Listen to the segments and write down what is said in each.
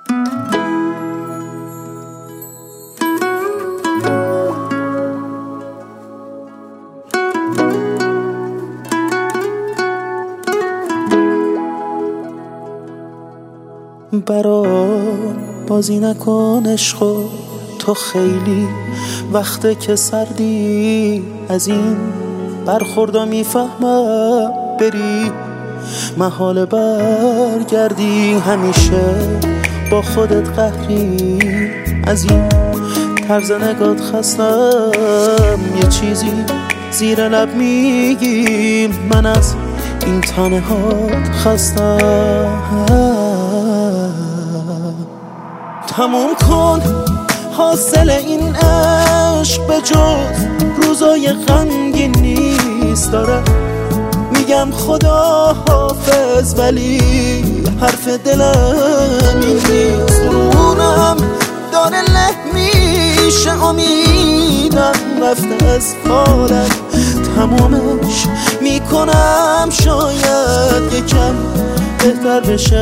برام بازی نکن عشقو، تو خیلی وقته که سردی، از این برخوردا میفهمم بری محال برگردی. همیشه با خودت قهری، از این طرز نگات خستم، یه چیزی زیر لب میگی، من از این تنهات خستم. تموم کن حاصل این عشق، به جز روزای غمگین نیست. داره میگم خدا حافظ، ولی حرف دلم این نیست. قرونم داره له میشه، امیدم رفته از حالم، تمامش میکنم شاید یکم بهتر بشه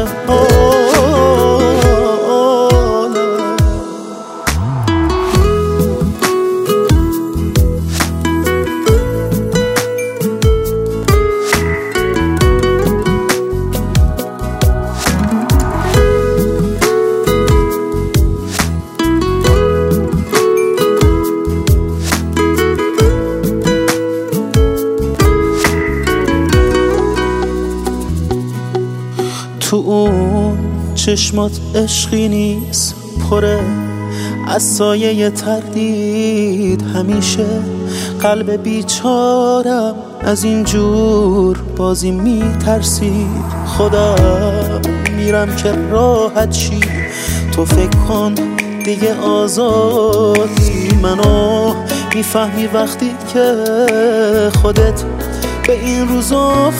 تو اون چشمات عشقی نیست، پره از سایه تردید. همیشه قلب بیچارم از اینجور بازی میترسید. خدا میرم که راحت شی، تو فکر کن دیگه آزادی. منو میفهمی وقتی که خودت به این روز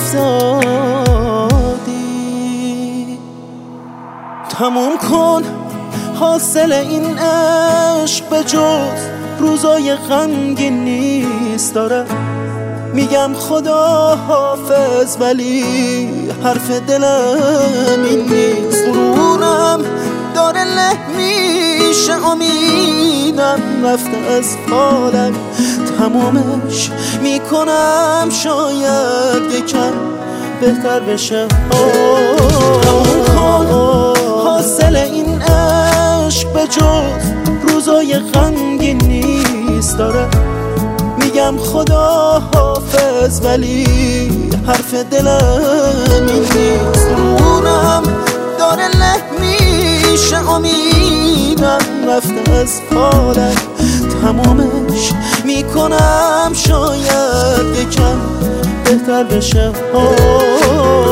افتادی. تموم کن حاصل این عشق، به جز روزای غمگین نیست. داره میگم خدا حافظ، ولی حرف دلم این نیست. قرونم داره له میشه، امیدم رفته از حالم، تمامش میکنم شاید یکم بهتر بشه. تموم کن حاصل این عشق، به جز روزای غمگین نیست. داره میگم خدا حافظ، ولی حرف دلم این نیست. قرونم داره له میشه، امیدم رفته از حالم، تمامش میکنم شاید یکم بهتر بشه